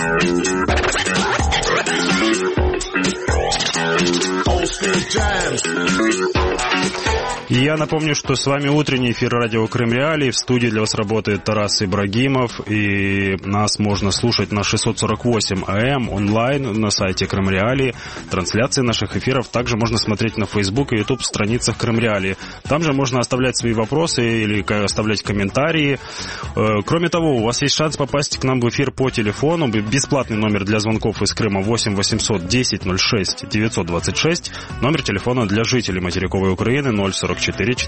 И я напомню, что с вами утренний эфир радио Крым Реалии. В студии для вас работает Тарас Ибрагимов. И нас можно слушать на 648 АМ онлайн на сайте Крым Реалии. Трансляции наших эфиров также можно смотреть на Facebook и YouTube страницах Крым Реалии. Там же можно оставлять свои вопросы или оставлять комментарии. Кроме того, у вас есть шанс попасть к нам в эфир по телефону. Бесплатный номер для звонков из Крыма 8 800 10 06 926. Номер телефона для жителей материковой Украины 044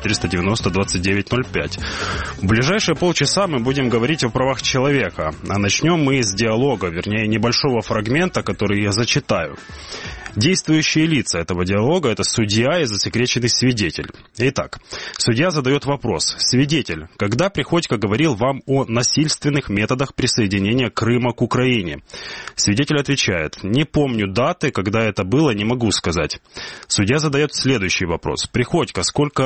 490 2905. В ближайшие полчаса мы будем говорить о правах человека. А начнем мы с диалога, вернее, небольшого фрагмента, который я зачитаю. Действующие лица этого диалога – это судья и засекреченный свидетель. Итак, судья задает вопрос. Свидетель, когда Приходько говорил вам о насильственных методах присоединения Крыма к Украине? Свидетель отвечает. Не помню даты, когда это было, не могу сказать. Судья задает следующий вопрос. Приходько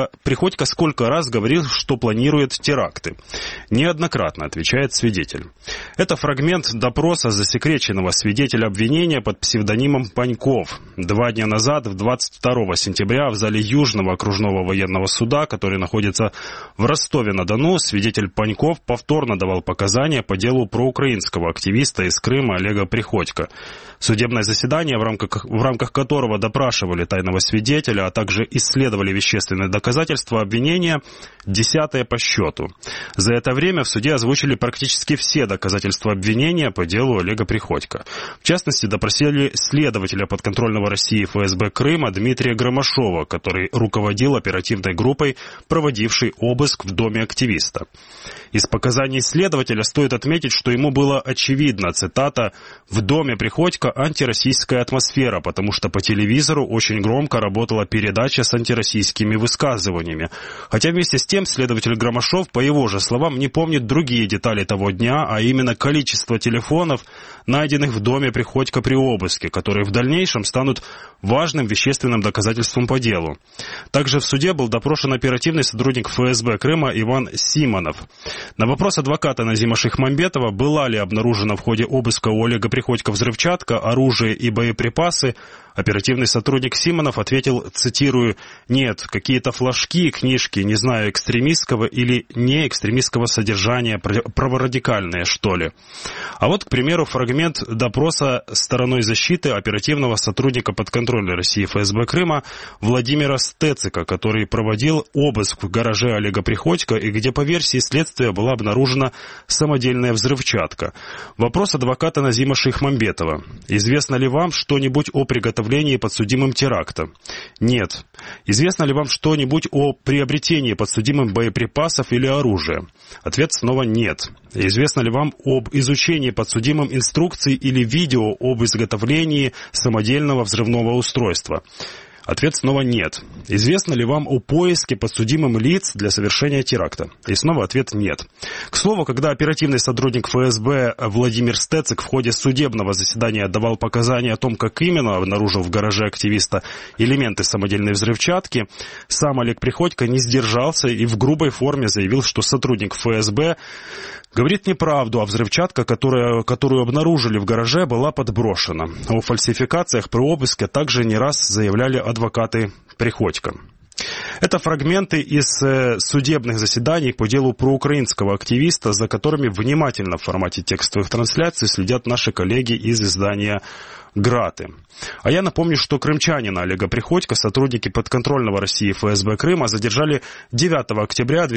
сколько раз говорил, что планирует теракты? Неоднократно, отвечает свидетель. Это фрагмент допроса засекреченного свидетеля обвинения под псевдонимом Паньков. 2 дня назад, 22 сентября, в зале Южного окружного военного суда, который находится в Ростове-на-Дону, свидетель Паньков повторно давал показания по делу проукраинского активиста из Крыма Олега Приходько. Судебное заседание, в рамках которого допрашивали тайного свидетеля, а также исследовали вещественные доказательства обвинения, 10-е по счету. За это время в суде озвучили практически все доказательства обвинения по делу Олега Приходько. В частности, допросили следователя подконтрольного России ФСБ Крыма Дмитрия Громашова, который руководил оперативной группой, проводившей обыск в доме активиста. Из показаний следователя стоит отметить, что ему было очевидно, цитата, «в доме Приходько антироссийская атмосфера, потому что по телевизору очень громко работала передача с антироссийскими высказываниями». Хотя вместе с тем следователь Громашов, по его же словам, не помнит другие детали того дня, а именно количество телефонов, найденных в доме Приходько при обыске, которые в дальнейшем станут важным вещественным доказательством по делу. Также в суде был допрошен оперативный сотрудник ФСБ Крыма Иван Симонов. На вопрос адвоката Назима Шихмамбетова, была ли обнаружена в ходе обыска у Олега Приходько взрывчатка, оружие и боеприпасы, оперативный сотрудник Симонов ответил, цитирую, «Нет, какие-то флажки, книжки, не знаю, экстремистского или не экстремистского содержания, праворадикальные, что ли». А вот, к примеру, фрагмент допроса стороной защиты оперативного сотрудника подконтрольной России ФСБ Крыма Владимира Стецика, который проводил обыск в гараже Олега Приходько и где, по версии следствия, была обнаружена самодельная взрывчатка. Вопрос адвоката Назима Шихмамбетова. Известно ли вам что-нибудь о приготовлении подсудимым теракта? Нет. Известно ли вам что-нибудь о приобретении подсудимым боеприпасов или оружия? Ответ снова нет. Известно ли вам об изучении подсудимым инструкций или видео об изготовлении самодельного взрывного устройства? Ответ снова нет. Известно ли вам о поиске подсудимым лиц для совершения теракта? И снова ответ нет. К слову, когда оперативный сотрудник ФСБ Владимир Стецик в ходе судебного заседания давал показания о том, как именно обнаружил в гараже активиста элементы самодельной взрывчатки, сам Олег Приходько не сдержался и в грубой форме заявил, что сотрудник ФСБ говорит неправду, а взрывчатка, которую обнаружили в гараже, была подброшена. О фальсификациях при обыске также не раз заявляли адвокаты Приходько. Это фрагменты из судебных заседаний по делу проукраинского активиста, за которыми внимательно в формате текстовых трансляций следят наши коллеги из издания «Граты». А я напомню, что крымчанина Олега Приходько сотрудники подконтрольного России ФСБ Крыма задержали 9 октября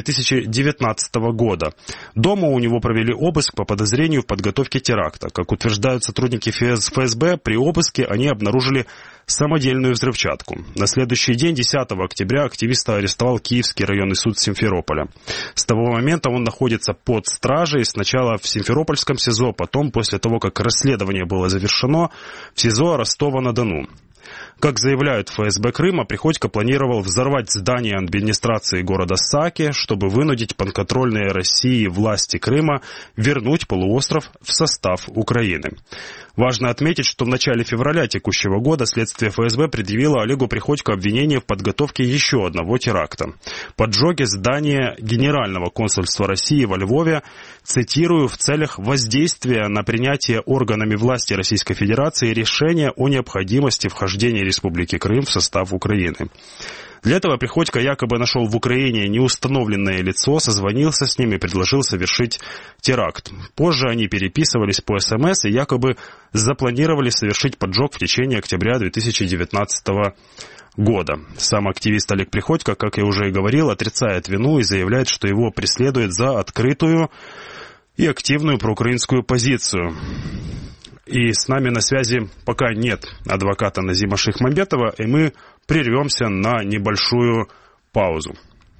2019 года. Дома у него провели обыск по подозрению в подготовке теракта. Как утверждают сотрудники ФСБ, при обыске они обнаружили самодельную взрывчатку. На следующий день, 10 октября, активиста арестовал Киевский районный суд Симферополя. С того момента он находится под стражей, сначала в Симферопольском СИЗО, потом, после того, как расследование было завершено, в СИЗО Ростова-на-Дону. Как заявляют ФСБ Крыма, Приходько планировал взорвать здание администрации города Саки, чтобы вынудить подконтрольные России власти Крыма вернуть полуостров в состав Украины. Важно отметить, что в начале февраля текущего года следствие ФСБ предъявило Олегу Приходько обвинение в подготовке еще одного теракта. Поджоге здания Генерального консульства России во Львове, цитирую, в целях воздействия на принятие органами власти Российской Федерации решения о необходимости вхождения Республики Крым в состав Украины. Для этого Приходько якобы нашел в Украине неустановленное лицо, созвонился с ним и предложил совершить теракт. Позже они переписывались по СМС и якобы запланировали совершить поджог в течение октября 2019 года. Сам активист Олег Приходько, как я уже и говорил, отрицает вину и заявляет, что его преследуют за открытую и активную проукраинскую позицию. И с нами на связи пока нет адвоката Назима Шейхмамбетова, и мы прервемся на небольшую паузу.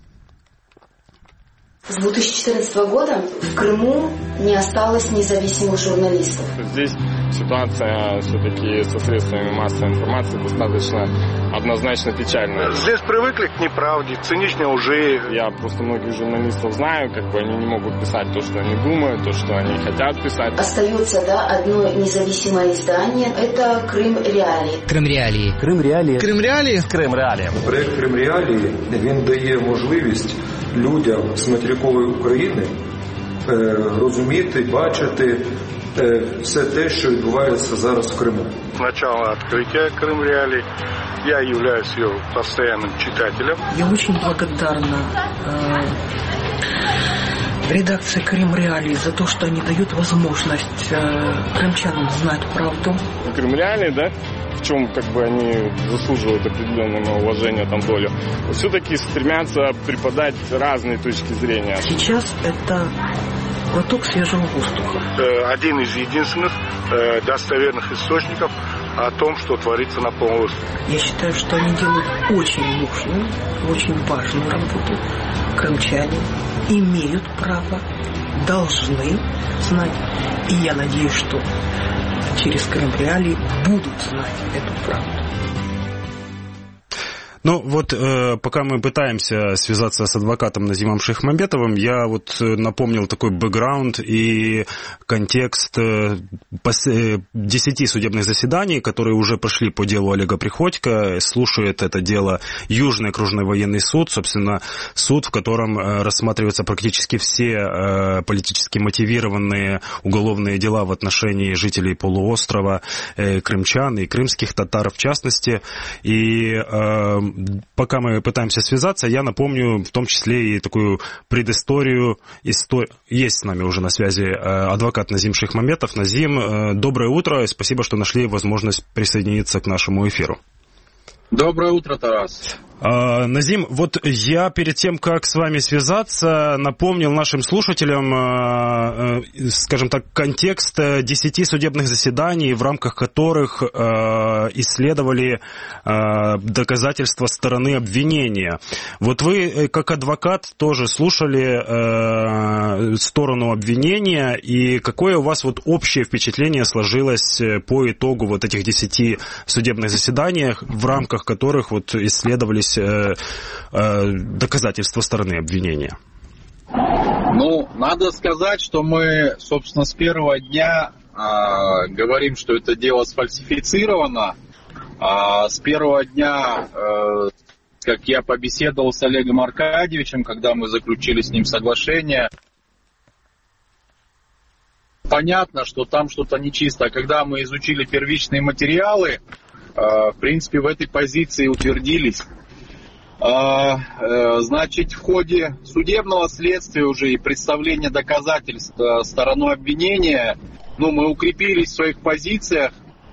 С 2014 года в Крыму не осталось независимых журналистов. Здесь ситуация все-таки со средствами массовой информации достаточно однозначно печальная. Здесь привыкли к неправде, к циничной лжи. Я просто многих журналистов знаю, они не могут писать то, что они думают, то, что они хотят писать. Остается, одно независимое издание. Это Крим Реалії. Крим Реалії. Крим Реалії. Крим Реалії. Крим Реалії. Проект Крим Реалії, він дає можливість людям з материкової України розуміти, бачити все те, що відбувається зараз в Криму. С начала открытия Крым Реалии я являюсь ее постоянным читателем. Я очень благодарна редакции Крим Реалии за то, что они дают возможность крымчанам знать правду. Крым Реалии, в чем они заслуживают определенного уважения, долю, все-таки стремятся преподать разные точки зрения. Сейчас это глоток свежего воздуха. Один из единственных достоверных источников о том, что творится на полуострове. Я считаю, что они делают очень нужную, очень важную работу. Крымчане имеют право, должны знать. И я надеюсь, что через Крим Реалии будут знать эту правду. Пока мы пытаемся связаться с адвокатом Назимом Шейхмамбетовым, я напомнил такой бэкграунд и контекст 10 судебных заседаний, которые уже прошли по делу Олега Приходько. Слушает это дело Южный окружной военный суд, собственно, суд, в котором рассматриваются практически все политически мотивированные уголовные дела в отношении жителей полуострова, крымчан и крымских татар в частности. И пока мы пытаемся связаться, я напомню в том числе и такую предысторию. Есть с нами уже на связи адвокат Назим Шейхмамбетов. Назим, доброе утро и спасибо, что нашли возможность присоединиться к нашему эфиру. Доброе утро, Тарас. Назим, я перед тем, как с вами связаться, напомнил нашим слушателям, скажем так, контекст 10 судебных заседаний, в рамках которых исследовали доказательства стороны обвинения. Вы, как адвокат, тоже слушали сторону обвинения, и какое у вас общее впечатление сложилось по итогу этих 10 судебных заседаний, в рамках которых исследовались доказательства стороны обвинения? Надо сказать, что мы, собственно, с первого дня говорим, что это дело сфальсифицировано. С первого дня, как я побеседовал с Олегом Аркадьевичем, когда мы заключили с ним соглашение, понятно, что там что-то нечисто. Когда мы изучили первичные материалы, в принципе, в этой позиции утвердились. Значит, в ходе судебного следствия уже и представления доказательств стороной обвинения, мы укрепились в своих позициях.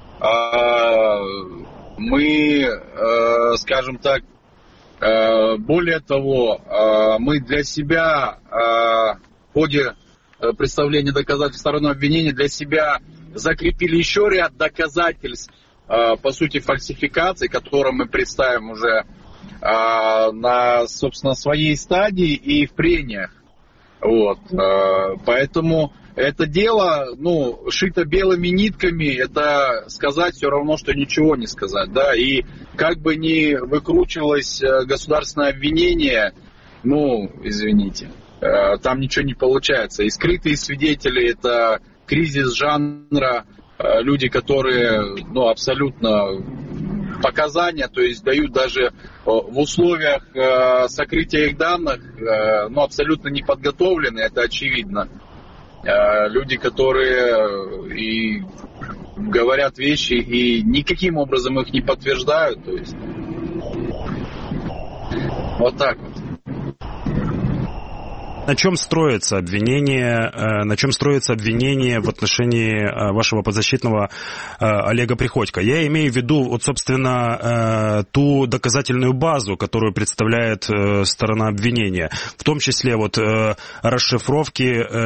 Мы, скажем так, более того, мы для себя в ходе представления доказательств стороной обвинения для себя закрепили еще ряд доказательств, по сути, фальсификаций, которые мы представим уже на, собственно, своей стадии и в прениях. Вот. Поэтому это дело, шито белыми нитками, это сказать все равно, что ничего не сказать, да, и как бы ни выкручивалось государственное обвинение, извините, там ничего не получается. И скрытые свидетели — это кризис жанра, люди, которые, абсолютно показания, то есть дают даже в условиях сокрытия их данных, абсолютно не подготовлены, это очевидно. Люди, которые и говорят вещи и никаким образом их не подтверждают, то есть вот так вот. На чем строится обвинение в отношении вашего подзащитного Олега Приходько? Я имею в виду, собственно, ту доказательную базу, которую представляет сторона обвинения, в том числе расшифровки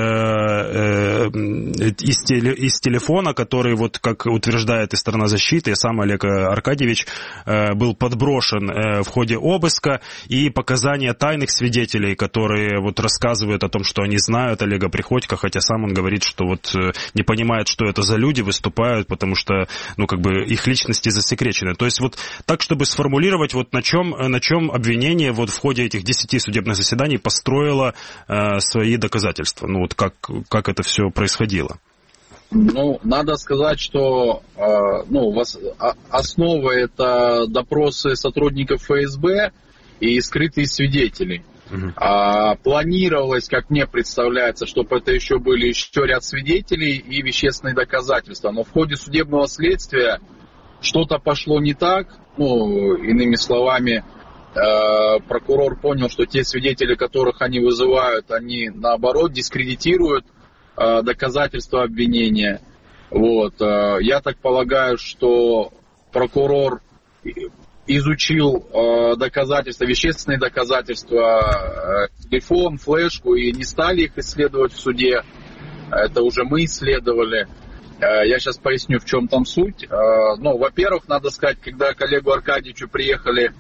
из телефона, который, как утверждает и сторона защиты, и сам Олег Аркадьевич был подброшен в ходе обыска, и показания тайных свидетелей, которые рассказывают о том, что они знают Олега Приходько, хотя сам он говорит, что не понимает, что это за люди выступают, потому что, их личности засекречены. То есть так, чтобы сформулировать, на чем обвинение в ходе этих 10 судебных заседаний построило свои доказательства. Как это все происходило? Надо сказать, что основа — это допросы сотрудников ФСБ и скрытые свидетели. Планировалось, как мне представляется, чтобы это еще были еще ряд свидетелей и вещественные доказательства. Но в ходе судебного следствия что-то пошло не так. Иными словами, прокурор понял, что те свидетели, которых они вызывают, они наоборот дискредитируют доказательства обвинения. Я так полагаю, что прокурор изучил доказательства, вещественные доказательства, телефон, флешку, и не стали их исследовать в суде. Это уже мы исследовали. Я сейчас поясню, в чем там суть. Во-первых, надо сказать, когда к Олегу Аркадьевичу приехали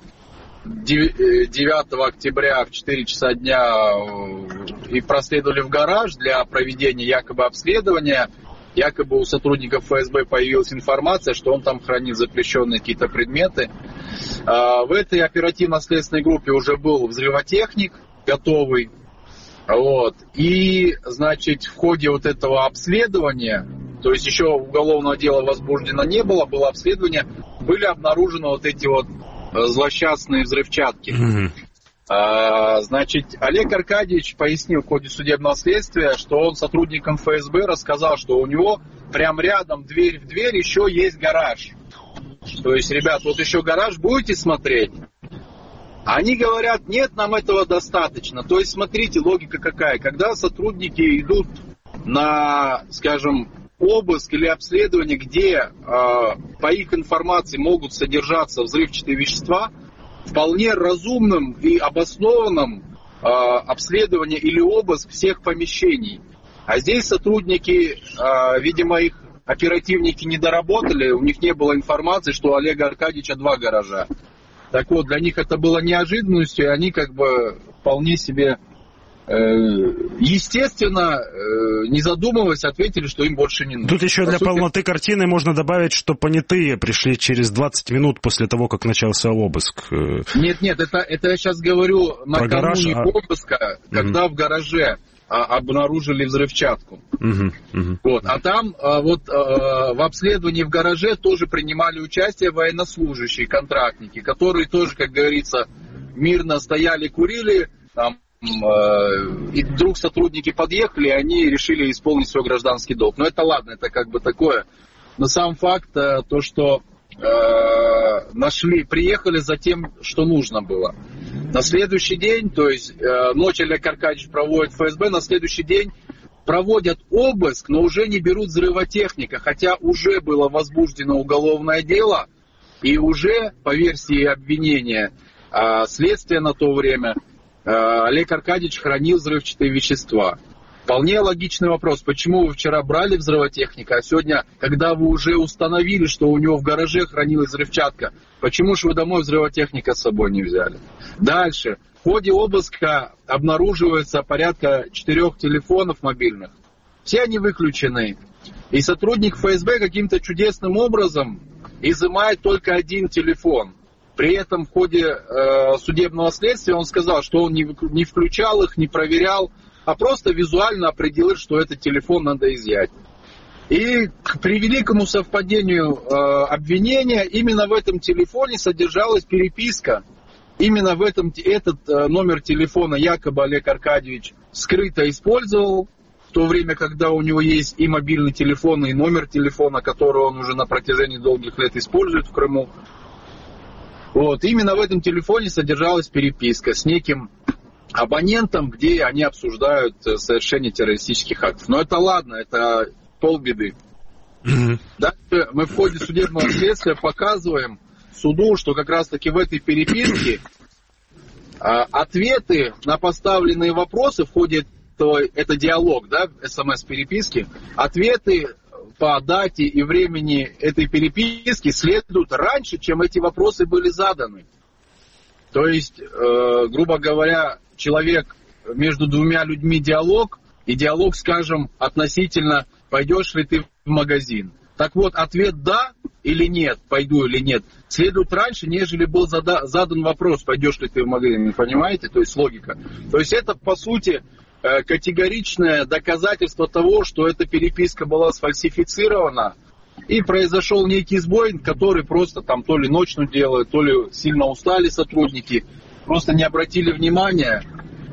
9 октября в 4 часа дня и проследовали в гараж для проведения якобы обследования, якобы у сотрудников ФСБ появилась информация, что он там хранит запрещенные какие-то предметы. В этой оперативно-следственной группе уже был взрывотехник готовый. И, в ходе этого обследования, то есть еще уголовного дела возбуждено не было, было обследование, были обнаружены эти злосчастные взрывчатки. Олег Аркадьевич пояснил в ходе судебного следствия, что он сотрудникам ФСБ рассказал, что у него прям рядом, дверь в дверь, еще есть гараж. То есть, ребят, еще гараж будете смотреть? Они говорят, нет, нам этого достаточно. То есть, смотрите, логика какая. Когда сотрудники идут на, обыск или обследование, где, по их информации, могут содержаться взрывчатые вещества, вполне разумным и обоснованным обследование или обыск всех помещений. А здесь сотрудники, видимо, их оперативники не доработали, у них не было информации, что у Олега Аркадьевича 2 гаража. Так для них это было неожиданностью, и они вполне себе естественно, не задумываясь, ответили, что им больше не нужно. Тут еще для полноты картины можно добавить, что понятые пришли через 20 минут после того, как начался обыск. Нет, это я сейчас говорю накануне обыска, когда в гараже обнаружили взрывчатку. А там в обследовании в гараже тоже принимали участие военнослужащие, контрактники, которые тоже, как говорится, мирно стояли, курили, и вдруг сотрудники подъехали, и они решили исполнить свой гражданский долг. Но это ладно, это такое. Но сам факт, то, что приехали за тем, что нужно было. На следующий день, то есть ночь Олег Аркадьевич проводит ФСБ, на следующий день проводят обыск, но уже не берут взрывотехника, хотя уже было возбуждено уголовное дело, и уже, по версии обвинения, следствие на то время, Олег Аркадьевич хранил взрывчатые вещества. Вполне логичный вопрос, почему вы вчера брали взрывотехника, а сегодня, когда вы уже установили, что у него в гараже хранилась взрывчатка, почему же вы домой взрывотехника с собой не взяли? Дальше. В ходе обыска обнаруживается порядка 4 телефонов мобильных. Все они выключены. И сотрудник ФСБ каким-то чудесным образом изымает только один телефон. При этом в ходе судебного следствия он сказал, что он не включал их, не проверял, а просто визуально определил, что этот телефон надо изъять. И к превеликому совпадению обвинения именно в этом телефоне содержалась переписка. Именно этот номер телефона якобы Олег Аркадьевич скрыто использовал, в то время, когда у него есть и мобильный телефон, и номер телефона, который он уже на протяжении долгих лет использует в Крыму. Вот. Именно в этом телефоне содержалась переписка с неким абонентом, где они обсуждают совершение террористических актов. Но это ладно, это полбеды. Дальше мы в ходе судебного следствия показываем суду, что как раз-таки в этой переписке ответы на поставленные вопросы в ходе это диалог, да, СМС-переписки, ответы по дате и времени этой переписки следуют раньше, чем эти вопросы были заданы. То есть, грубо говоря, человек между двумя людьми диалог, и диалог, скажем, относительно «пойдешь ли ты в магазин?». Так вот, ответ «да» или «нет», «пойду» или «нет», следует раньше, нежели был задан вопрос «пойдешь ли ты в магазин?». Понимаете? То есть логика. То есть это, по сути, категоричное доказательство того, что эта переписка была сфальсифицирована, и произошел некий сбой, который просто там то ли ночью делают, то ли сильно устали сотрудники, просто не обратили внимания,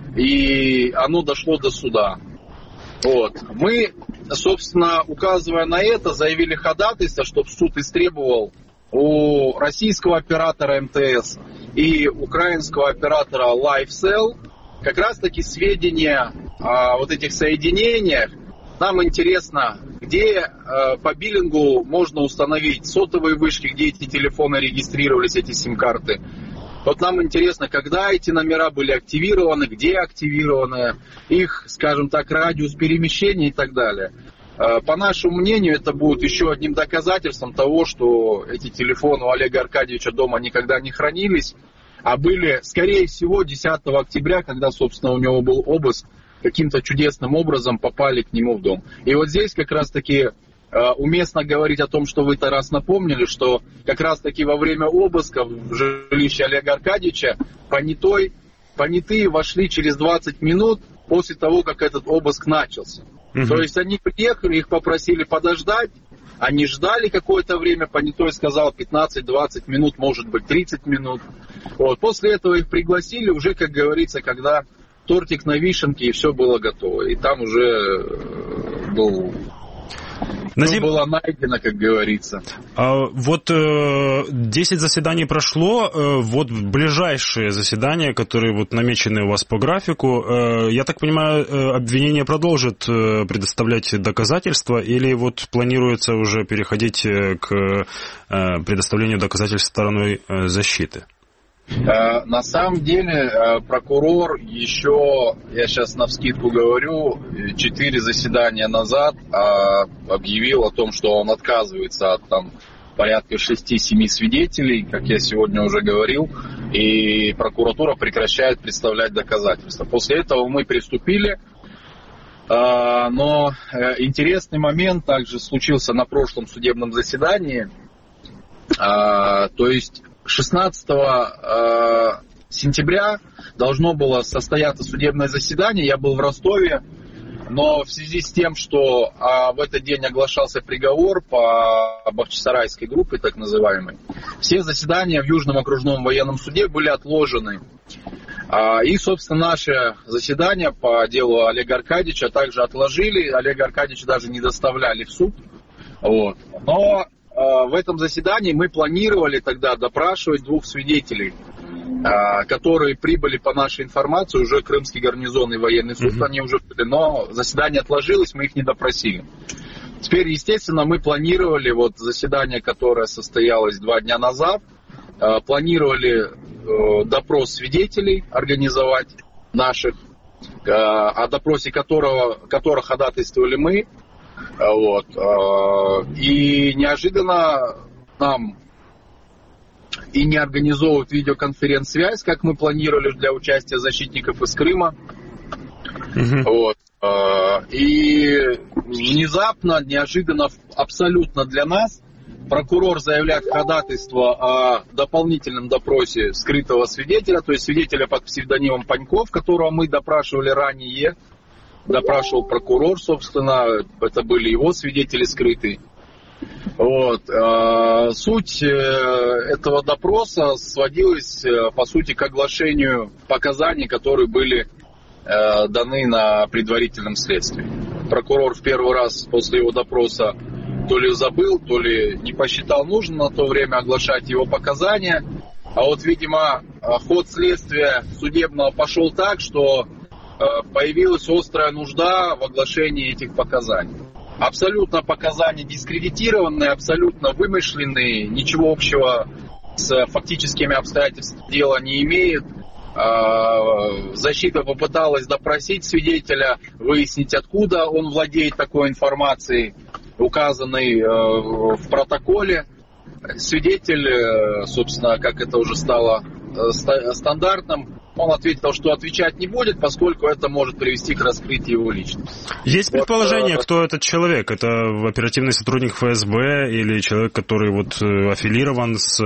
и оно дошло до суда. Вот. Мы, собственно, указывая на это, заявили ходатайство, чтобы суд истребовал у российского оператора МТС и украинского оператора LifeCell как раз-таки сведения о вот этих соединениях. Нам интересно, где по биллингу можно установить сотовые вышки, где эти телефоны регистрировались, эти сим-карты. Вот нам интересно, когда эти номера были активированы, где активированы, их, скажем так, радиус перемещения и так далее. По нашему мнению, это будет еще одним доказательством того, что эти телефоны у Олега Аркадьевича дома никогда не хранились, а были, скорее всего, 10 октября, когда, собственно, у него был обыск, каким-то чудесным образом попали к нему в дом. И вот здесь как раз-таки уместно говорить о том, что вы, Тарас, напомнили, что как раз-таки во время обыска в жилище Олега Аркадьевича понятые вошли через 20 минут после того, как этот обыск начался. То есть они приехали, их попросили подождать, они ждали какое-то время, понятой сказал 15-20 минут, может быть 30 минут. Вот. После этого их пригласили уже, как говорится, когда тортик на вишенке и все было готово. И там уже было найдено, как говорится. Вот 10 заседаний прошло, вот ближайшие заседания, которые вот намечены у вас по графику, я так понимаю, обвинение продолжит предоставлять доказательства или вот планируется уже переходить к предоставлению доказательств стороной защиты? На самом деле прокурор еще, я сейчас навскидку говорю, 4 заседания назад объявил о том, что он отказывается от порядка 6-7 свидетелей, как я сегодня уже говорил, и прокуратура прекращает представлять доказательства. После этого мы приступили, но интересный момент также случился на прошлом судебном заседании, то есть 16 сентября должно было состояться судебное заседание. Я был в Ростове, но в связи с тем, что в этот день оглашался приговор по Бахчисарайской группе, так называемой, все заседания в Южном окружном военном суде были отложены. И, собственно, наше заседание по делу Олега Аркадьевича также отложили. Олега Аркадьевича даже не доставляли в суд. Вот. Но в этом заседании мы планировали тогда допрашивать 2 свидетелей, которые прибыли по нашей информации, уже Крымский гарнизонный военный суд, они уже были, но заседание отложилось, мы их не допросили. Теперь, естественно, мы планировали вот заседание, которое состоялось 2 дня назад, планировали допрос свидетелей организовать наших, о допросе которых ходатайствовали мы. Вот. И неожиданно нам и не организовывают видеоконференц-связь, как мы планировали для участия защитников из Крыма. Вот. И внезапно, неожиданно, абсолютно для нас, прокурор заявляет ходатайство о дополнительном допросе скрытого свидетеля, то есть свидетеля под псевдонимом Паньков, которого мы допрашивали ранее. Допрашивал прокурор, собственно, это были его свидетели скрытые. Вот. Суть этого допроса сводилась, по сути, к оглашению показаний, которые были даны на предварительном следствии. Прокурор в первый раз после его допроса то ли забыл, то ли не посчитал нужным на то время оглашать его показания. А вот, видимо, ход следствия судебного пошел так, что появилась острая нужда в оглашении этих показаний. Абсолютно показания дискредитированные, абсолютно вымышленные, ничего общего с фактическими обстоятельствами дела не имеют. Защита попыталась допросить свидетеля, выяснить, откуда он владеет такой информацией, указанной в протоколе. Свидетель, собственно, как это уже стало стандартным, он ответил, что отвечать не будет, поскольку это может привести к раскрытию его личности. Есть предположение, кто этот человек? Это оперативный сотрудник ФСБ или человек, который вот аффилирован с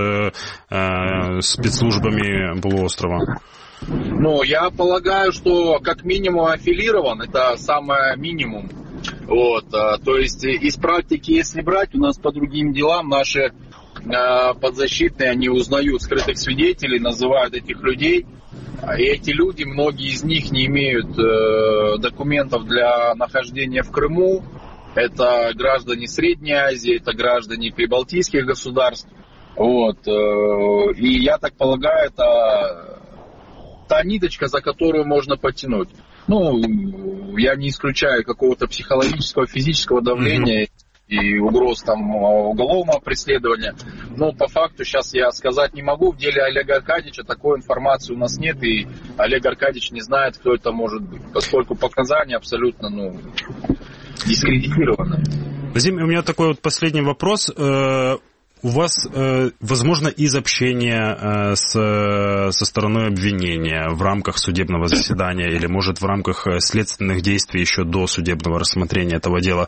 спецслужбами полуострова? Ну, я полагаю, что как минимум аффилирован, это самое минимум. Вот, то есть из практики, если брать, у нас по другим делам наши подзащитные, они узнают скрытых свидетелей, называют этих людей. И эти люди, многие из них не имеют документов для нахождения в Крыму. Это граждане Средней Азии, это граждане прибалтийских государств. Вот. И я так полагаю, это та ниточка, за которую можно потянуть. Ну, я не исключаю какого-то психологического, физического давления и угроз там уголовного преследования. Но по факту сейчас я сказать не могу. В деле Олега Аркадьевича такой информации у нас нет, и Олег Аркадьевич не знает, кто это может быть, поскольку показания абсолютно дискредитированы. Вадим, у меня такой вот последний вопрос. У вас, возможно, из общения со стороной обвинения в рамках судебного заседания или, может, в рамках следственных действий еще до судебного рассмотрения этого дела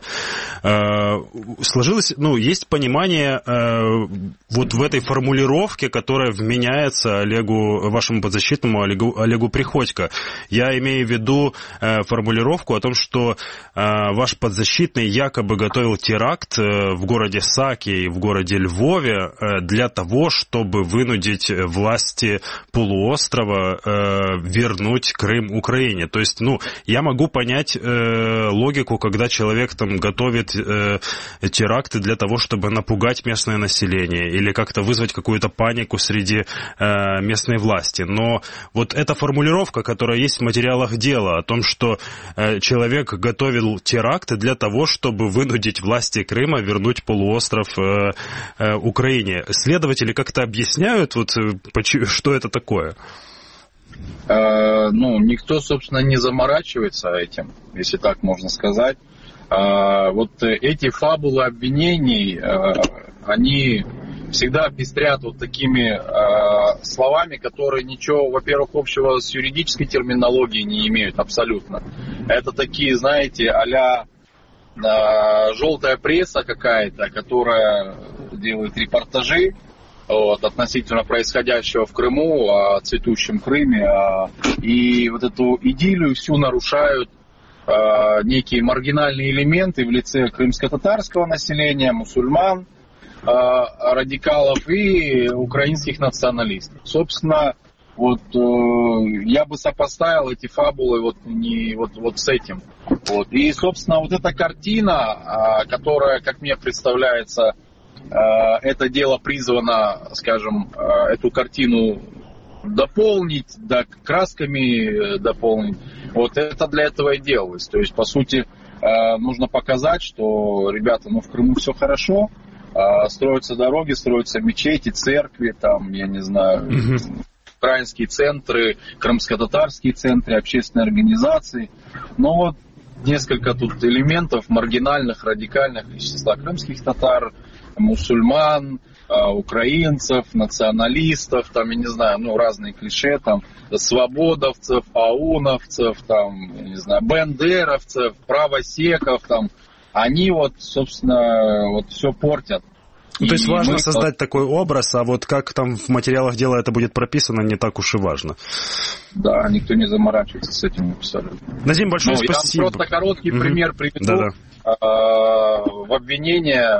сложилось, есть понимание вот в этой формулировке, которая вменяется Олегу, вашему подзащитному Олегу Приходько. Я имею в виду формулировку о том, что ваш подзащитный якобы готовил теракт в городе Саки и в городе Львове для того, чтобы вынудить власти полуострова вернуть Крым Украине. То есть, я могу понять логику, когда человек там готовит теракты для того, чтобы напугать местное население или как-то вызвать какую-то панику среди местной власти. Но вот эта формулировка, которая есть в материалах дела о том, что человек готовил теракты для того, чтобы вынудить власти Крыма вернуть полуостров Украине. Следователи как-то объясняют, что это такое? Никто, собственно, не заморачивается этим, если так можно сказать. Вот эти фабулы обвинений, они всегда пестрят вот такими словами, которые ничего, во-первых, общего с юридической терминологией не имеют абсолютно. Это такие, знаете, а-ля желтая пресса какая-то, которая делает репортажи относительно происходящего в Крыму, о цветущем Крыме, и вот эту идиллию всю нарушают некие маргинальные элементы в лице крымско-татарского населения, мусульман, радикалов и украинских националистов. Собственно, я бы сопоставил эти фабулы с этим. И, собственно, вот эта картина, которая, как мне представляется, это дело призвано, скажем, эту картину дополнить, красками дополнить. Это для этого и делалось. То есть, по сути, нужно показать, что, ребята, в Крыму все хорошо, строятся дороги, строятся мечети, церкви, я не знаю, украинские центры, крымско-татарские центры, общественные организации. Но несколько тут элементов маргинальных, радикальных из числа крымских татар, мусульман, украинцев, националистов, там, я не знаю, ну, разные клише, там, свободовцев, ауновцев, там, я не знаю, бендеровцев, правосеков, там, они вот, собственно, вот все портят. То есть важно создать такой образ, а вот как там в материалах дела это будет прописано, не так уж и важно. Да, никто не заморачивается с этим абсолютно. Назим, большое спасибо. Я просто короткий пример приведу. В обвинение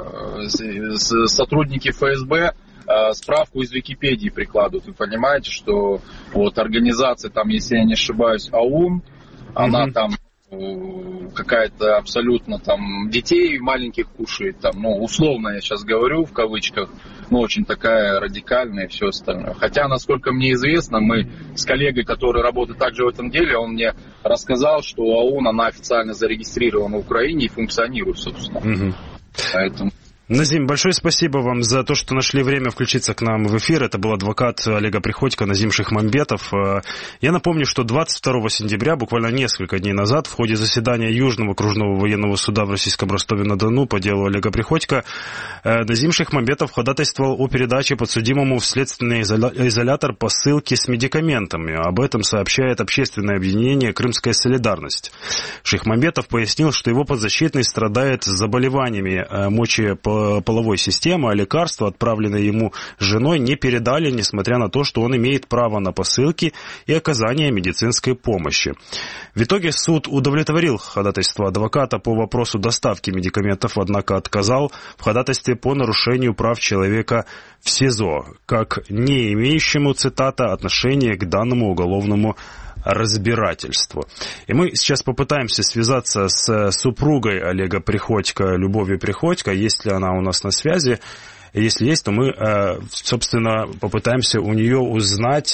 сотрудники ФСБ справку из Википедии прикладывают. Вы понимаете, что вот организация, там, если я не ошибаюсь, АУН, она там какая-то абсолютно там детей маленьких кушает, там, ну, условно я сейчас говорю в кавычках, но очень такая радикальная и все остальное. Хотя, насколько мне известно, мы с коллегой, который работает также в этом деле, он мне рассказал, что АУН, она официально зарегистрирована в Украине и функционирует, собственно. Поэтому... Назим, большое спасибо вам за то, что нашли время включиться к нам в эфир. Это был адвокат Олега Приходько Назим Шихмамбетов. Я напомню, что 22 сентября, буквально несколько дней назад, в ходе заседания Южного окружного военного суда в российском Ростове-на-Дону по делу Олега Приходько, Назим Шихмамбетов ходатайствовал о передаче подсудимому в следственный изолятор посылки с медикаментами. Об этом сообщает общественное объединение «Крымская солидарность». Шихмамбетов пояснил, что его подзащитный страдает заболеваниями мочеполовой системы, а лекарства, отправленные ему женой, не передали, несмотря на то, что он имеет право на посылки и оказание медицинской помощи. В итоге суд удовлетворил ходатайство адвоката по вопросу доставки медикаментов, однако отказал в ходатайстве по нарушению прав человека в СИЗО, как не имеющему, цитата, отношения к данному уголовному разбирательству. И мы сейчас попытаемся связаться с супругой Олега Приходько, Любовью Приходько, есть ли она у нас на связи. Если есть, то мы, собственно, попытаемся у нее узнать,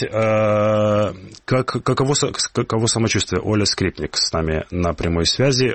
каково самочувствие. Оля Скрипник с нами на прямой связи.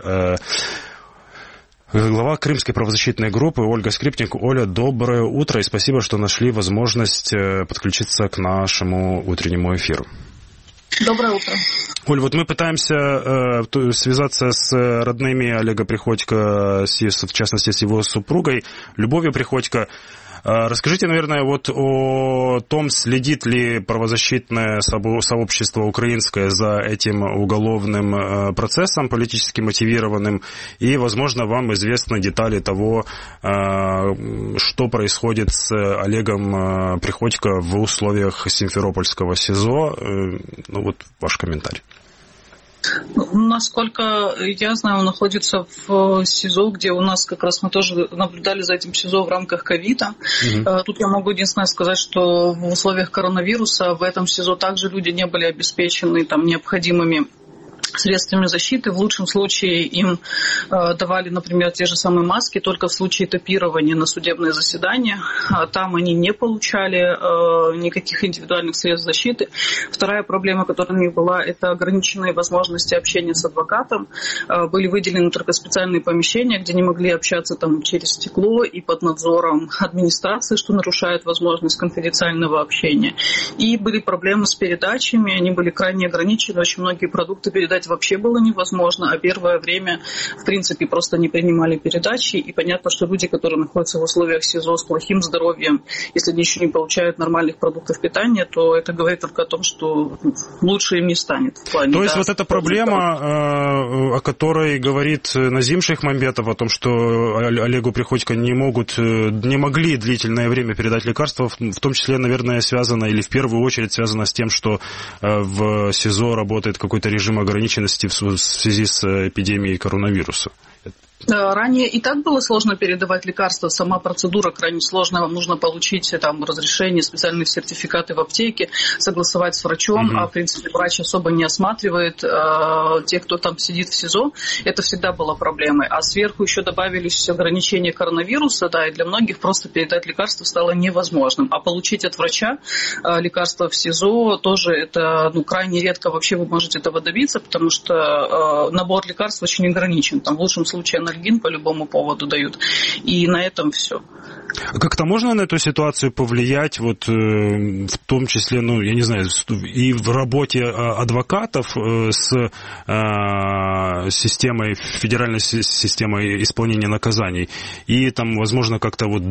Глава Крымской правозащитной группы Ольга Скрипник. Оля, доброе утро и спасибо, что нашли возможность подключиться к нашему утреннему эфиру. Доброе утро. Оль, вот мы пытаемся связаться с родными Олега Приходько, в частности, с его супругой Любовью Приходько. Расскажите, наверное, вот о том, следит ли правозащитное сообщество украинское за этим уголовным процессом, политически мотивированным, и, возможно, вам известны детали того, что происходит с Олегом Приходько в условиях Симферопольского СИЗО. Ну вот ваш комментарий. Насколько я знаю, он находится в СИЗО, где у нас как раз мы тоже наблюдали за этим СИЗО в рамках ковида. Тут я могу единственное сказать, что в условиях коронавируса в этом СИЗО также люди не были обеспечены там необходимыми средствами защиты. В лучшем случае им давали, например, те же самые маски, только в случае этапирования на судебное заседание. Там они не получали никаких индивидуальных средств защиты. Вторая проблема, которая у них была, это ограниченные возможности общения с адвокатом. Были выделены только специальные помещения, где не могли общаться там через стекло и под надзором администрации, что нарушает возможность конфиденциального общения. И были проблемы с передачами, они были крайне ограничены, очень многие продукты передать вообще было невозможно, а первое время, в принципе, просто не принимали передачи, и понятно, что люди, которые находятся в условиях СИЗО с плохим здоровьем, если они еще не получают нормальных продуктов питания, то это говорит только о том, что лучше им не станет. То есть вот эта проблема, о которой говорит Назим Шихмамбетов, о том, что Олегу Приходько не могли длительное время передать лекарства, в том числе, наверное, связана или в первую очередь связана с тем, что в СИЗО работает какой-то режим ограниченности в связи с эпидемией коронавируса. Ранее и так было сложно передавать лекарства, сама процедура крайне сложная, вам нужно получить там разрешение, специальные сертификаты в аптеке, согласовать с врачом, а в принципе врач особо не осматривает тех, кто там сидит в СИЗО, это всегда была проблемой. А сверху еще добавились ограничения коронавируса, да, и для многих просто передать лекарства стало невозможным. А получить от врача лекарства в СИЗО тоже это крайне редко вообще вы можете этого добиться, потому что набор лекарств очень ограничен, там в лучшем случае анальгин по любому поводу дают. И на этом все. Как-то можно на эту ситуацию повлиять, вот в том числе, ну, я не знаю, и в работе адвокатов с системой, федеральной системой исполнения наказаний, и там, возможно, как-то вот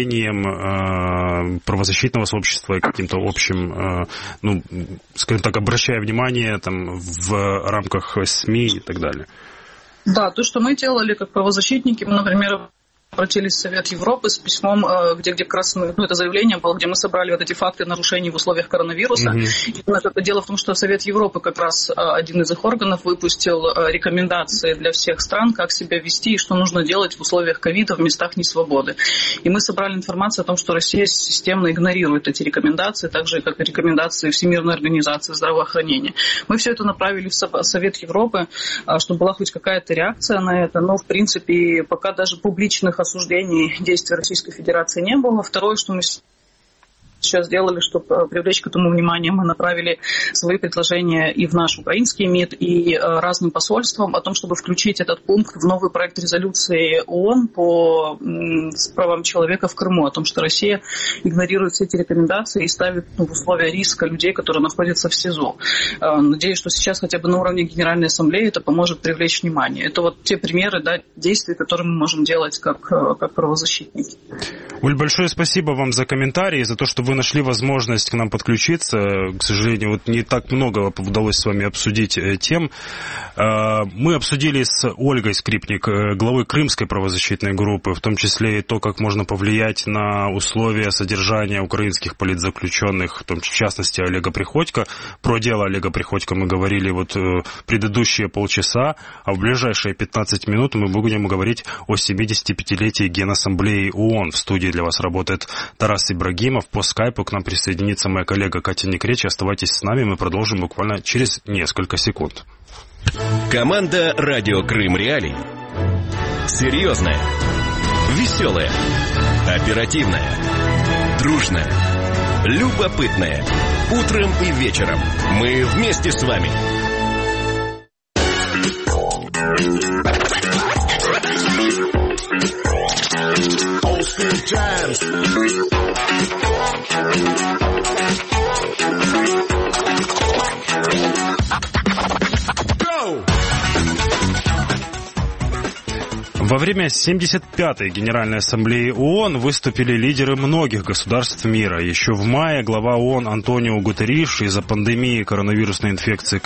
давлением правозащитного сообщества и каким-то общим, ну, скажем так, обращая внимание там в рамках СМИ и так далее? Да, то, что мы делали как правозащитники, мы, например, обратились в Совет Европы с письмом, где как раз это заявление было, где мы собрали вот эти факты нарушений в условиях коронавируса. Дело в том, что Совет Европы, как раз один из их органов, выпустил рекомендации для всех стран, как себя вести и что нужно делать в условиях ковида в местах несвободы. И мы собрали информацию о том, что Россия системно игнорирует эти рекомендации, так же, как и рекомендации Всемирной организации здравоохранения. Мы все это направили в Совет Европы, чтобы была хоть какая-то реакция на это, но, в принципе, пока даже публичных осуждений действий Российской Федерации не было. Второе, что мы сейчас сделали, чтобы привлечь к этому внимание, мы направили свои предложения и в наш украинский МИД, и разным посольствам о том, чтобы включить этот пункт в новый проект резолюции ООН по правам человека в Крыму, о том, что Россия игнорирует все эти рекомендации и ставит в условия риска людей, которые находятся в СИЗО. Надеюсь, что сейчас хотя бы на уровне Генеральной Ассамблеи это поможет привлечь внимание. Это вот те примеры, да, действий, которые мы можем делать как правозащитники. Уль, большое спасибо вам за комментарии, за то, что вы нашли возможность к нам подключиться. К сожалению, вот не так много удалось с вами обсудить тем. Мы обсудили с Ольгой Скрипник, главой Крымской правозащитной группы, в том числе и то, как можно повлиять на условия содержания украинских политзаключенных, в том числе, в частности, Олега Приходько. Про дело Олега Приходько мы говорили вот предыдущие полчаса, а в ближайшие 15 минут мы будем говорить о 75-летии Генассамблеи ООН. В студии для вас работает Тарас Ибрагимов. По скайпу к нам присоединится моя коллега Катя Некречь. Оставайтесь с нами, мы продолжим буквально через несколько секунд. Команда «Радио Крым Реалии». Серьезная, веселая, оперативная, дружная, любопытная. Утром и вечером мы вместе с вами. Во время 75-й Генеральной Ассамблеи ООН выступили лидеры многих государств мира. Еще в мае глава ООН Антонио Гутерриш из-за пандемии коронавирусной инфекции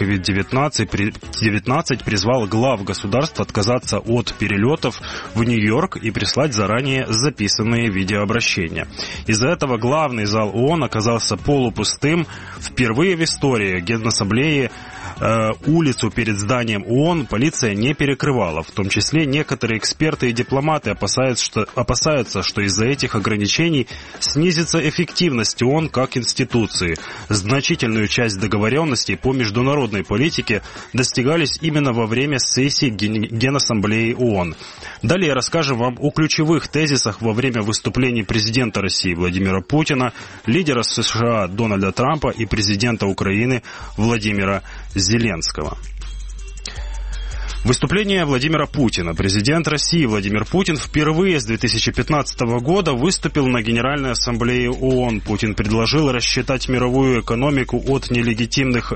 COVID-19 призвал глав государств отказаться от перелетов в Нью-Йорк и прислать заранее записанные видеообращения. Из-за этого главный зал ООН оказался полупустым. Впервые в истории Генассамблеи улицу перед зданием ООН полиция не перекрывала. В том числе некоторые эксперты и дипломаты опасаются, что из-за этих ограничений снизится эффективность ООН как институции. Значительную часть договоренностей по международной политике достигались именно во время сессии Генассамблеи ООН. Далее расскажем вам о ключевых тезисах во время выступлений президента России Владимира Путина, лидера США Дональда Трампа и президента Украины Владимира Зеленского. Выступление Владимира Путина. Президент России Владимир Путин впервые с 2015 года выступил на Генеральной Ассамблее ООН. Путин предложил рассчитать мировую экономику от нелегитимных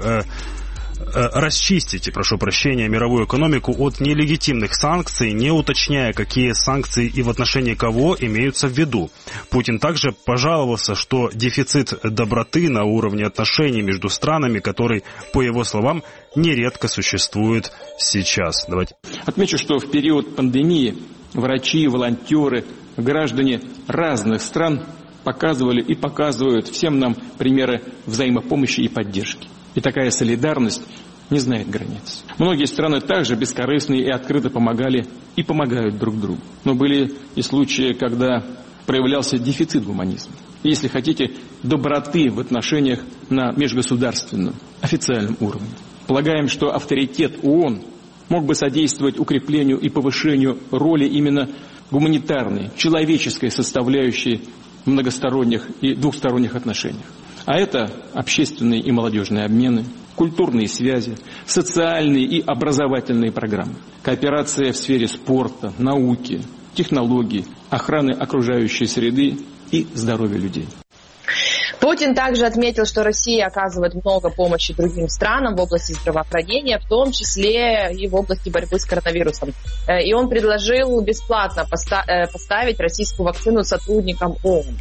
расчистить мировую экономику от нелегитимных санкций, не уточняя, какие санкции и в отношении кого имеются в виду. Путин также пожаловался, что дефицит доброты на уровне отношений между странами, который, по его словам, нередко существует сейчас. Отмечу, что в период пандемии врачи, волонтеры, граждане разных стран показывали и показывают всем нам примеры взаимопомощи и поддержки. И такая солидарность не знает границ. Многие страны также бескорыстно и открыто помогали и помогают друг другу. Но были и случаи, когда проявлялся дефицит гуманизма. И, если хотите, доброты в отношениях на межгосударственном, официальном уровне. Полагаем, что авторитет ООН мог бы содействовать укреплению и повышению роли именно гуманитарной, человеческой составляющей в многосторонних и двухсторонних отношениях. А это общественные и молодежные обмены, культурные связи, социальные и образовательные программы, кооперация в сфере спорта, науки, технологий, охраны окружающей среды и здоровья людей. Путин также отметил, что Россия оказывает много помощи другим странам в области здравоохранения, в том числе и в области борьбы с коронавирусом. И он предложил бесплатно поставить российскую вакцину сотрудникам ООН.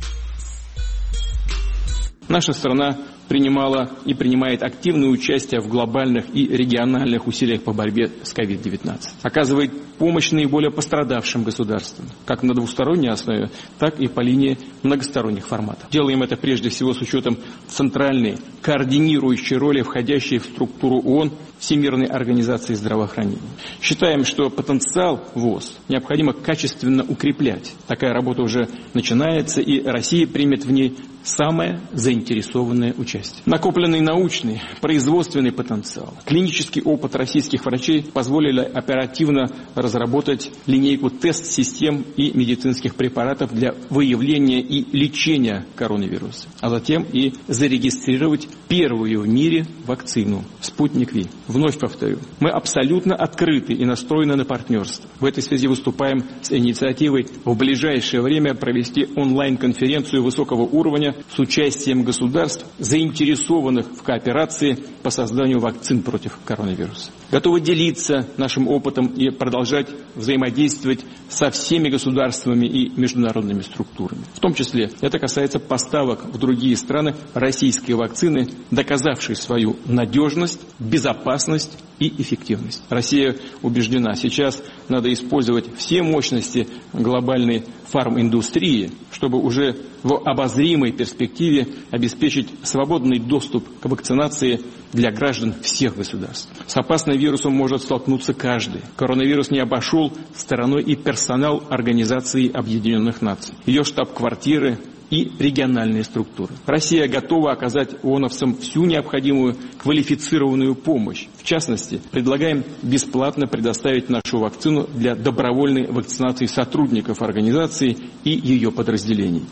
Наша страна принимала и принимает активное участие в глобальных и региональных усилиях по борьбе с COVID-19. Оказывает помощь наиболее пострадавшим государствам, как на двусторонней основе, так и по линии многосторонних форматов. Делаем это прежде всего с учетом центральной, координирующей роли, входящей в структуру ООН Всемирной организации здравоохранения. Считаем, что потенциал ВОЗ необходимо качественно укреплять. Такая работа уже начинается, и Россия примет в ней самое заинтересованное участие. Накопленный научный, производственный потенциал, клинический опыт российских врачей позволили оперативно разработать линейку тест-систем и медицинских препаратов для выявления и лечения коронавируса, а затем и зарегистрировать первую в мире вакцину «Спутник Ви». Вновь повторю, мы абсолютно открыты и настроены на партнерство. В этой связи выступаем с инициативой в ближайшее время провести онлайн-конференцию высокого уровня с участием государств, заинтересованных в кооперации по созданию вакцин против коронавируса. Готовы делиться нашим опытом и продолжать взаимодействовать со всеми государствами и международными структурами. В том числе это касается поставок в другие страны российской вакцины, доказавшей свою надежность, безопасность и эффективность. Россия убеждена, сейчас надо использовать все мощности глобальной фарминдустрии, чтобы уже в обозримой перспективе обеспечить свободный доступ к вакцинации для граждан всех государств. С опасным вирусом может столкнуться каждый. Коронавирус не обошел стороной и персонал Организации Объединенных Наций, ее штаб-квартиры и региональные структуры. Россия готова оказать ООНовцам всю необходимую квалифицированную помощь. В частности, предлагаем бесплатно предоставить нашу вакцину для добровольной вакцинации сотрудников организации и ее подразделений.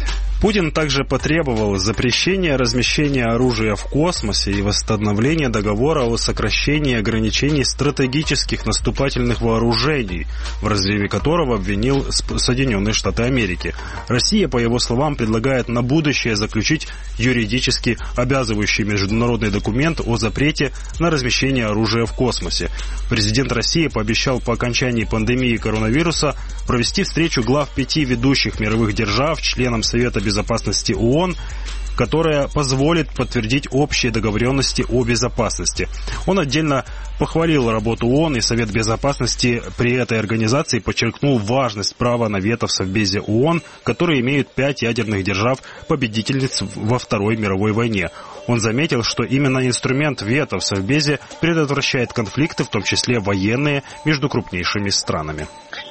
Путин также потребовал запрещения размещения оружия в космосе и восстановления договора о сокращении ограничений стратегических наступательных вооружений, в разрыве которого обвинил Соединенные Штаты Америки. Россия, по его словам, предлагает на будущее заключить юридически обязывающий международный документ о запрете на размещение оружия в космосе. Президент России пообещал по окончании пандемии коронавируса провести встречу глав 5 ведущих мировых держав, членам Совета Безопасности ООН, которая позволит подтвердить общие договоренности о безопасности. Он отдельно похвалил работу ООН и Совет Безопасности при этой организации, подчеркнул важность права на вето в Совбезе ООН, которые имеют 5 ядерных держав-победительниц во Второй мировой войне. Он заметил, что именно инструмент вето в Совбезе предотвращает конфликты, в том числе военные, между крупнейшими странами.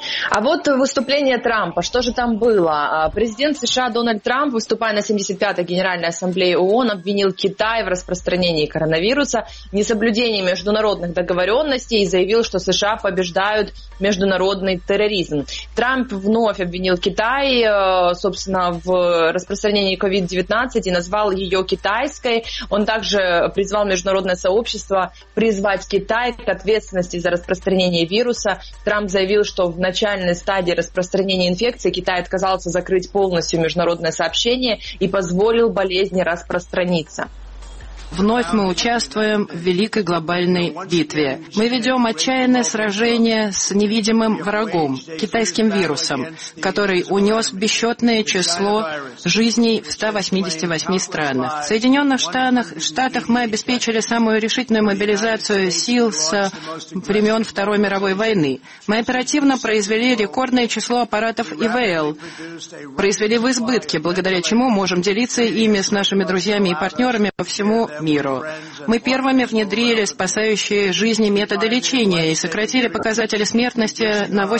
А вот выступление Трампа. Что же там было? Президент США Дональд Трамп, выступая на 75-й Генеральной Ассамблее ООН, обвинил Китай в распространении коронавируса, несоблюдении международных договоренностей и заявил, что США побеждают международный терроризм. Трамп вновь обвинил Китай, собственно, в распространении COVID-19 и назвал ее китайской. Он также призвал международное сообщество призвать Китай к ответственности за распространение вируса. Трамп заявил, что в начальной стадии распространения инфекции Китай отказался закрыть полностью международное сообщение и позволил болезни распространиться. Вновь мы участвуем в великой глобальной битве. Мы ведем отчаянное сражение с невидимым врагом, китайским вирусом, который унес бесчетное число жизней в 188 странах. В Соединенных Штатах мы обеспечили самую решительную мобилизацию сил с времен Второй мировой войны. Мы оперативно произвели рекордное число аппаратов ИВЛ, произвели в избытке, благодаря чему можем делиться ими с нашими друзьями и партнерами по всему миру. Мы первыми внедрили спасающие жизни методы лечения и сократили показатели смертности на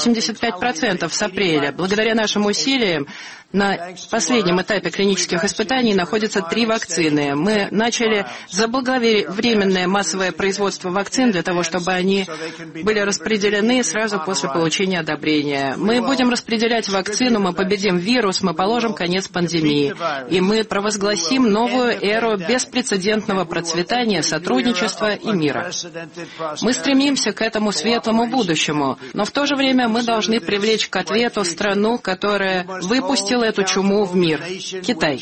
85% с апреля. Благодаря нашим усилиям на последнем этапе клинических испытаний находятся 3 вакцины. Мы начали заблаговременное массовое производство вакцин для того, чтобы они были распределены сразу после получения одобрения. Мы будем распределять вакцину, мы победим вирус, мы положим конец пандемии. И мы провозгласим новую эру беспрецедентной беспроцентного процветания, сотрудничества и мира. Мы стремимся к этому светлому будущему, но в то же время мы должны привлечь к ответу страну, которая выпустила эту чуму в мир – Китай.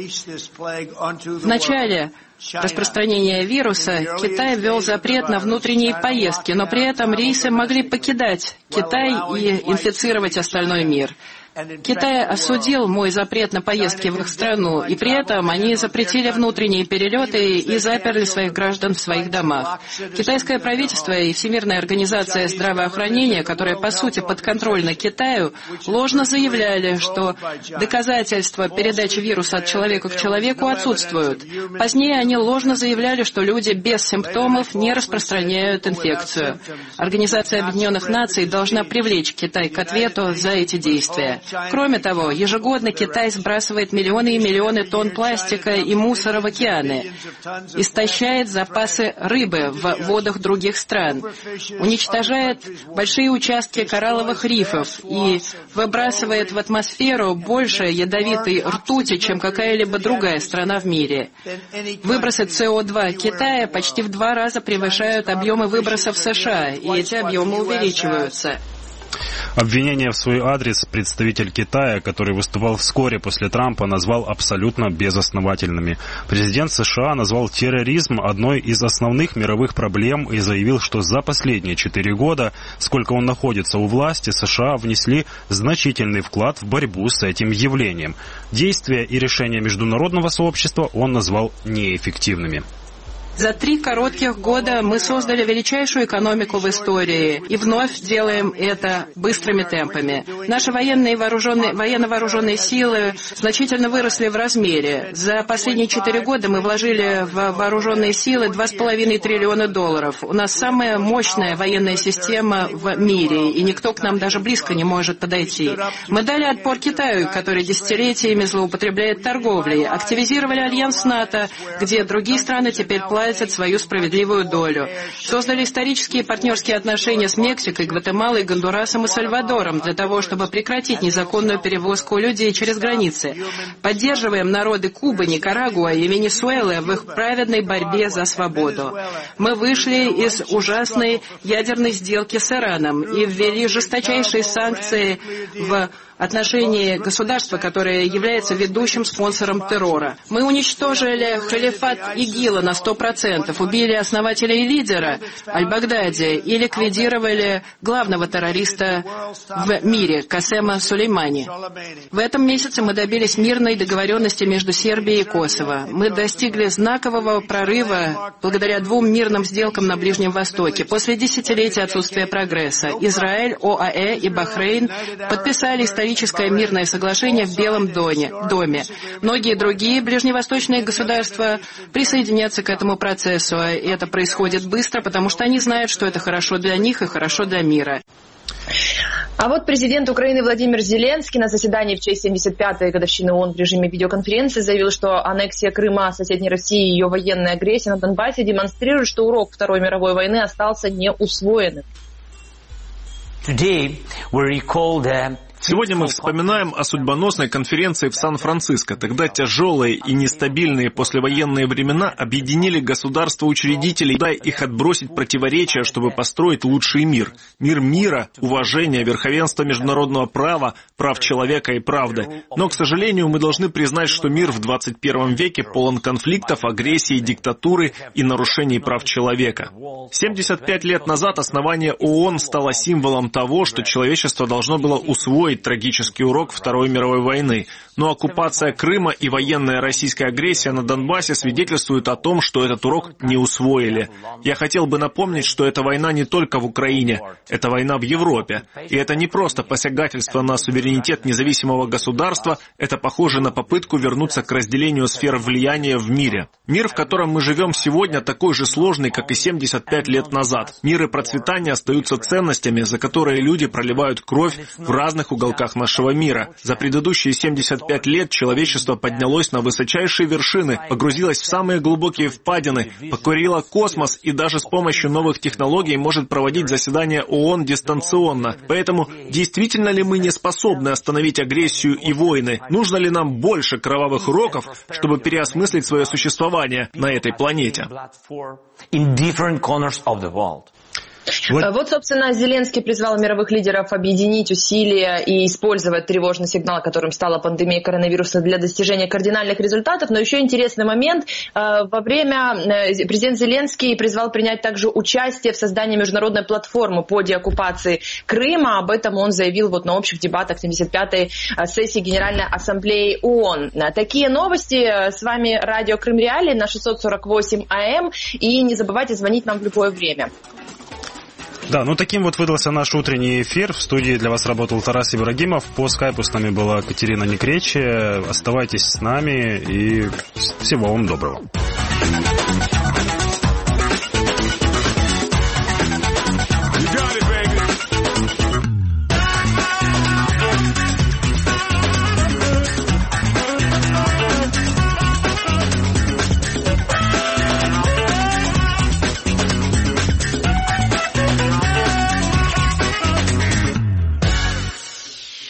В начале распространения вируса Китай ввел запрет на внутренние поездки, но при этом рейсы могли покидать Китай и инфицировать остальной мир. Китай осудил мой запрет на поездки в их страну, и при этом они запретили внутренние перелеты и заперли своих граждан в своих домах. Китайское правительство и Всемирная организация здравоохранения, которые по сути подконтрольны Китаю, ложно заявляли, что доказательства передачи вируса от человека к человеку отсутствуют. Позднее они ложно заявляли, что люди без симптомов не распространяют инфекцию. Организация Объединенных Наций должна привлечь Китай к ответу за эти действия. Кроме того, ежегодно Китай сбрасывает миллионы и миллионы тонн пластика и мусора в океаны, истощает запасы рыбы в водах других стран, уничтожает большие участки коралловых рифов и выбрасывает в атмосферу больше ядовитой ртути, чем какая-либо другая страна в мире. Выбросы СО2 Китая почти в 2 раза превышают объемы выбросов США, и эти объемы увеличиваются. Обвинения в свой адрес представитель Китая, который выступал вскоре после Трампа, назвал абсолютно безосновательными. Президент США назвал терроризм одной из основных мировых проблем и заявил, что за последние 4 года, сколько он находится у власти, США внесли значительный вклад в борьбу с этим явлением. Действия и решения международного сообщества он назвал неэффективными. За 3 коротких года мы создали величайшую экономику в истории и вновь делаем это быстрыми темпами. Наши военно-вооруженные силы значительно выросли в размере. За последние 4 года мы вложили в вооруженные силы $2,5 триллиона. У нас самая мощная военная система в мире, и никто к нам даже близко не может подойти. Мы дали отпор Китаю, который десятилетиями злоупотребляет торговлей, активизировали альянс НАТО, где другие страны теперь платят свою справедливую долю. Создали исторические партнерские отношения с Мексикой, Гватемалой, Гондурасом и Сальвадором для того, чтобы прекратить незаконную перевозку людей через границы. Поддерживаем народы Кубы, Никарагуа и Венесуэлы в их праведной борьбе за свободу. Мы вышли из ужасной ядерной сделки с Ираном и ввели жесточайшие санкции в отношении государства, которое является ведущим спонсором террора. Мы уничтожили халифат ИГИЛа на 100%, убили основателя и лидера Аль-Багдади и ликвидировали главного террориста в мире Касема Сулеймани. В этом месяце мы добились мирной договоренности между Сербией и Косово. Мы достигли знакового прорыва благодаря 2 мирным сделкам на Ближнем Востоке. После десятилетия отсутствия прогресса Израиль, ОАЭ и Бахрейн подписали историческое мирное соглашение в Белом доме. Многие другие ближневосточные государства присоединятся к этому процессу, и это происходит быстро, потому что они знают, что это хорошо для них и хорошо для мира. А вот президент Украины Владимир Зеленский на заседании в честь 75-й годовщины ООН в режиме видеоконференции заявил, что аннексия Крыма соседней России и ее военная агрессия на Донбассе демонстрирует, что урок Второй мировой войны остался неусвоенным. Сегодня мы вспоминаем о судьбоносной конференции в Сан-Франциско. Тогда тяжелые и нестабильные послевоенные времена объединили государства-учредителей, дай их отбросить противоречия, чтобы построить лучший мир. Мир мира, уважения, верховенства международного права, прав человека и правды. Но, к сожалению, мы должны признать, что мир в 21 веке полон конфликтов, агрессии, диктатуры и нарушений прав человека. 75 лет назад основание ООН стало символом того, что человечество должно было усвоить трагический урок Второй мировой войны. Но оккупация Крыма и военная российская агрессия на Донбассе свидетельствуют о том, что этот урок не усвоили. Я хотел бы напомнить, что эта война не только в Украине, это война в Европе. И это не просто посягательство на суверенитет независимого государства, это похоже на попытку вернуться к разделению сфер влияния в мире. Мир, в котором мы живем сегодня, такой же сложный, как и 75 лет назад. Мир и процветание остаются ценностями, за которые люди проливают кровь в разных уголках уголках нашего мира. За предыдущие 75 лет человечество поднялось на высочайшие вершины, погрузилось в самые глубокие впадины, покорило космос и даже с помощью новых технологий может проводить заседания ООН дистанционно. Поэтому действительно ли мы не способны остановить агрессию и войны? Нужно ли нам больше кровавых уроков, чтобы переосмыслить свое существование на этой планете? Вот, собственно, Зеленский призвал мировых лидеров объединить усилия и использовать тревожный сигнал, которым стала пандемия коронавируса, для достижения кардинальных результатов. Но еще интересный момент. Во время президент Зеленский призвал принять также участие в создании международной платформы по деоккупации Крыма. Об этом он заявил вот на общих дебатах 75-й сессии Генеральной Ассамблеи ООН. Такие новости. С вами радио Крым Реалии на 648 АМ. И не забывайте звонить нам в любое время. Да, ну таким вот выдался наш утренний эфир. В студии для вас работал Тарас Ибрагимов. По скайпу с нами была Катерина Некрече. Оставайтесь с нами и всего вам доброго.